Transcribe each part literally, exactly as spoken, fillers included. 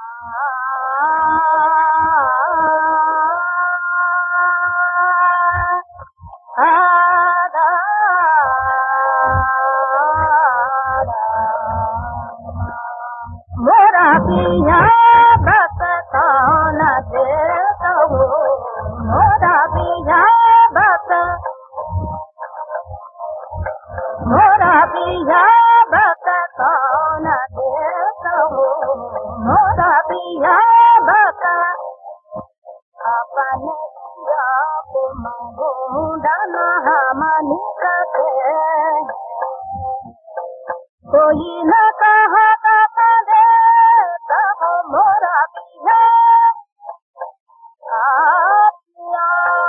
मोरा पिया बस कौन देता हो मोरा पिया बस मोरा पिया बस कौन देता हो मोरा पिया बस अपने पिया को मंगूंडना हमनी कसे कोई न कहा मोरा पिया पिया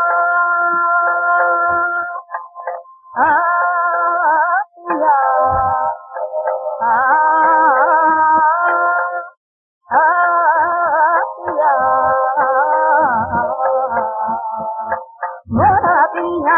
पिया पिया मोरा पिया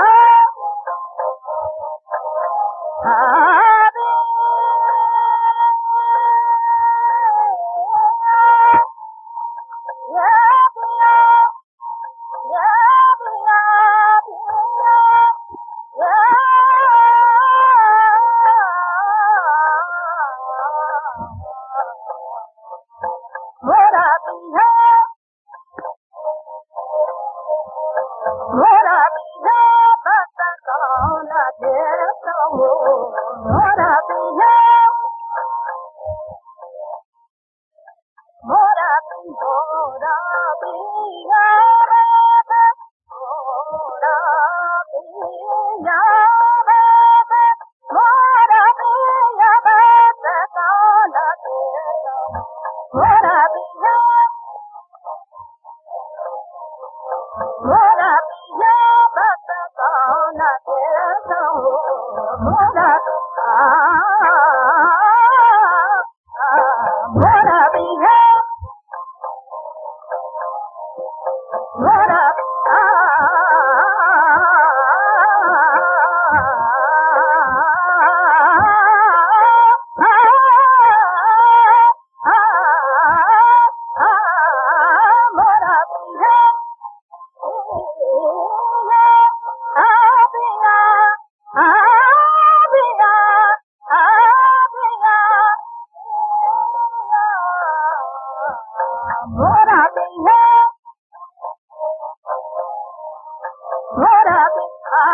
मोरा पिया मोरा पिया बस कौन देता हो मोरा पिया मोरा पिया पिया मोरा पिया मोरा पिया बस कौन देता मोरा पिया मोरा पिया बस कौन देता हो मोरा मोरा पिया मोरा मोरा पिया मोरा पिया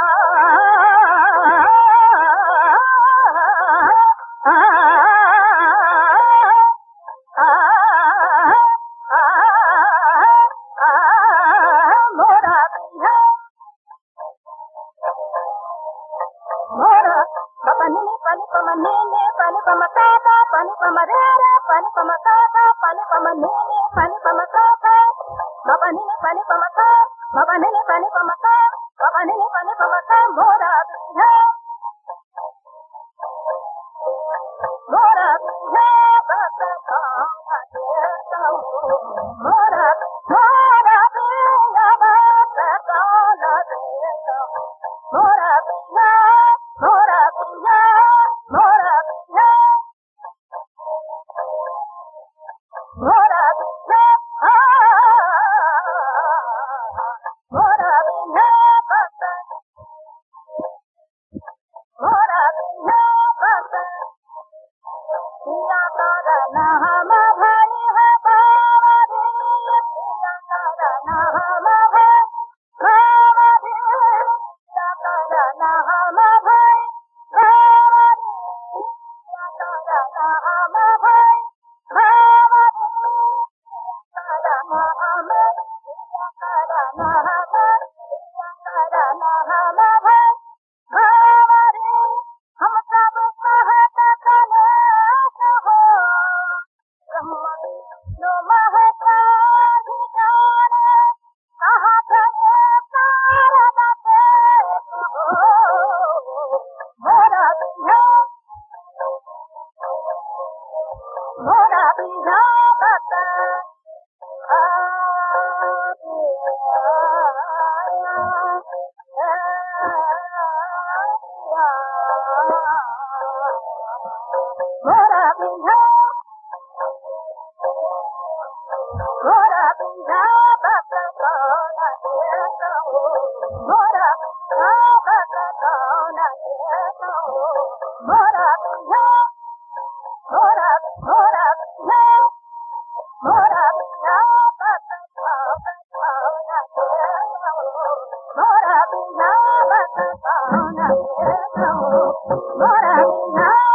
मोरा पिया मोरा पनी पनी पमने ने पनी पमका पनी पमरे पनी पमका पनी पमने ने पनी पमका पनी पनी पमका पनी पनी पमका पनी पनी पमका मोरा पिया मोरा पिया बस कौन देता हो मोरा मोरा पिया बस कौन देता हो मोरा पिया मोरा पिया मोरा पिया मोरा पिया मोरा पिया बस मोरा पिया बस पिया करना हम भाई है बाबा पिया करना हम भाई बाबा पिया करना हम भाई बाबा पिया करना हम भाई बाबा पिया करना हम पिया करना हम पिया करना हम भाई बाबा रे हम सब कहत कले हो ब्रह्म विष्णु महेश जाने कहाँ गए शारद के हो मोरा पिया मोरा पिया बस मोरा पिया Mora, Baba, Dona, Mora, no, Mora, Mora, no, Mora, no, Baba, Dona, Mora, no, Baba, Dona, Mora, no.